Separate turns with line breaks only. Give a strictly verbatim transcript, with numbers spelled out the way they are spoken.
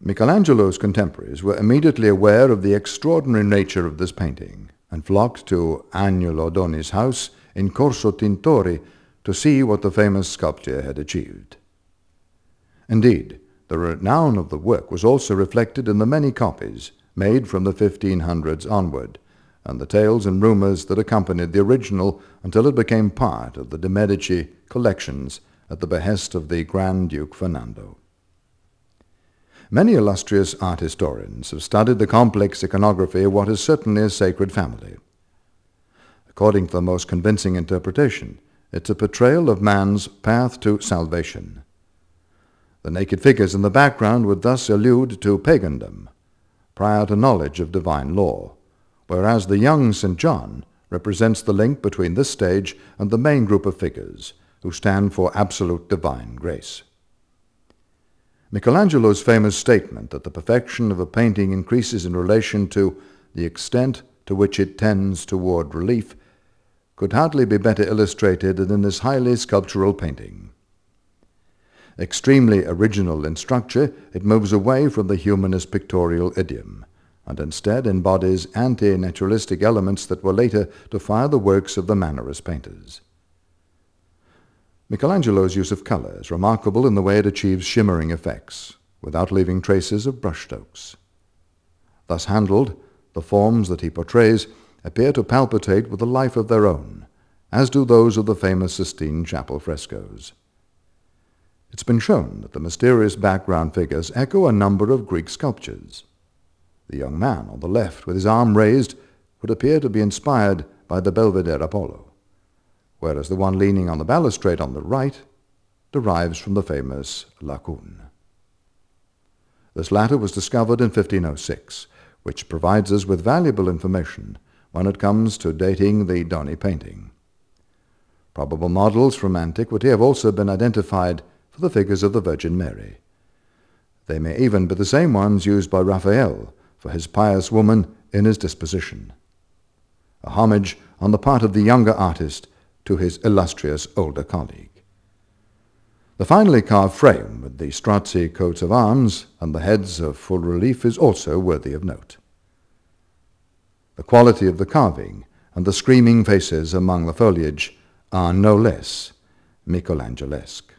Michelangelo's contemporaries were immediately aware of the extraordinary nature of this painting and flocked to Agnolo Doni's house in Corso Tintori to see what the famous sculptor had achieved. Indeed, the renown of the work was also reflected in the many copies made from the fifteen hundreds onward, and the tales and rumors that accompanied the original until it became part of the de' Medici collections at the behest of the Grand Duke Fernando. Many illustrious art historians have studied the complex iconography of what is certainly a sacred family. According to the most convincing interpretation, it's a portrayal of man's path to salvation. The naked figures in the background would thus allude to pagandom, prior to knowledge of divine law, whereas the young Saint John represents the link between this stage and the main group of figures, who stand for absolute divine grace. Michelangelo's famous statement that the perfection of a painting increases in relation to the extent to which it tends toward relief could hardly be better illustrated than in this highly sculptural painting. Extremely original in structure, it moves away from the humanist pictorial idiom, and instead embodies anti-naturalistic elements that were later to fire the works of the Mannerist painters. Michelangelo's use of color is remarkable in the way it achieves shimmering effects, without leaving traces of brushstrokes. Thus handled, the forms that he portrays appear to palpitate with a life of their own, as do those of the famous Sistine Chapel frescoes. It's been shown that the mysterious background figures echo a number of Greek sculptures. The young man on the left, with his arm raised, would appear to be inspired by the Belvedere Apollo, whereas the one leaning on the balustrade on the right derives from the famous Laocoon. This latter was discovered in fifteen oh six, which provides us with valuable information when it comes to dating the Doni painting. Probable models from antiquity have also been identified for the figures of the Virgin Mary. They may even be the same ones used by Raphael for his pious woman in his disposition. A homage on the part of the younger artist to his illustrious older colleague. The finely carved frame with the Strozzi coats of arms and the heads of full relief is also worthy of note. The quality of the carving and the screaming faces among the foliage are no less Michelangelesque.